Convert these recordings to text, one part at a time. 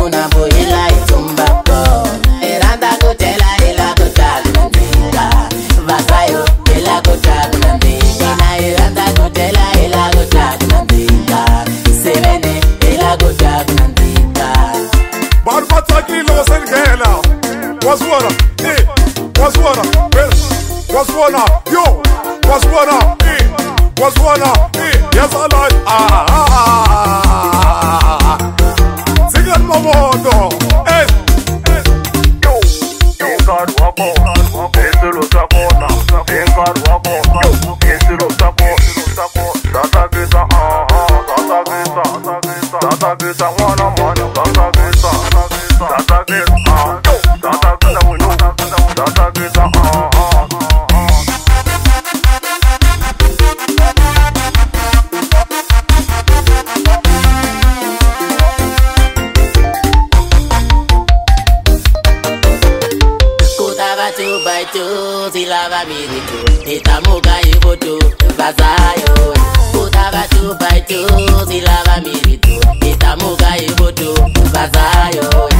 buna bo ila itumbako. Iranda kutela ila kutagunandika. Vasayo ila kutagunandika. Na iranda kutela ila kutagunandika. Sevene ila kutagunandika. Barbataki los engela. Waswana, waswana, waswana, yo, waswana, waswana, yes I like. Sigan mamondo, yo, Engard wako, eselo sakona, Engard wako, eselo sako, tata gita, tata gita, wana, tata gita, tata gita, wino, tata gita, Two by two, silava militu, itamuka ivotu, vazayo. Kutaba 2 by 2, silava militu, itamuka ivotu, vazayo.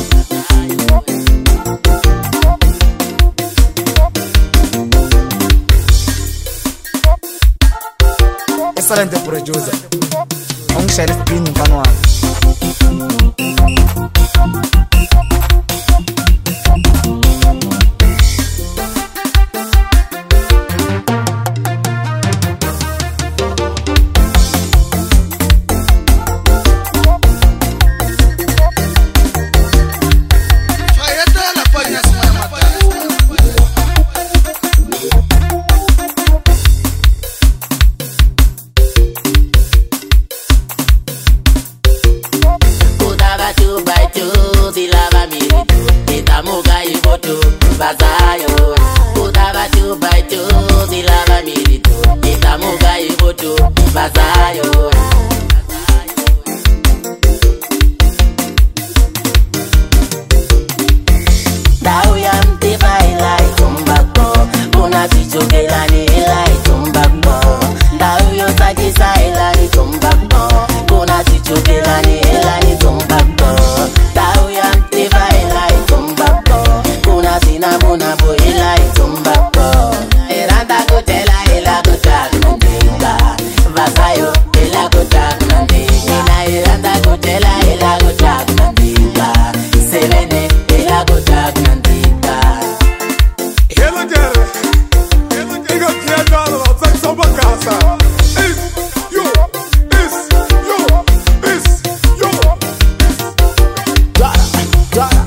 Excelente producer. Sheriff Green Kanwa. Silava militu, itamuka ivotu, vazayo. Kutaba 2 by 2, silava militu, itamuka ivotu, vazayo. Dau ya mtifa ila itumbako, kuna kichokela ni ila itumbako. Dau yo tajisa ila itumbako, kuna kichokela ni ila itumbako. Buna bo ila itumbako. Iranda kutela ila kutagunandika. Vasayo ila kutagunandika. Na iranda kutela ila kutagunandika. Sevene ila kutagunandika. hela jere, iga kiedala la sekso bakasa. Yo. Dara.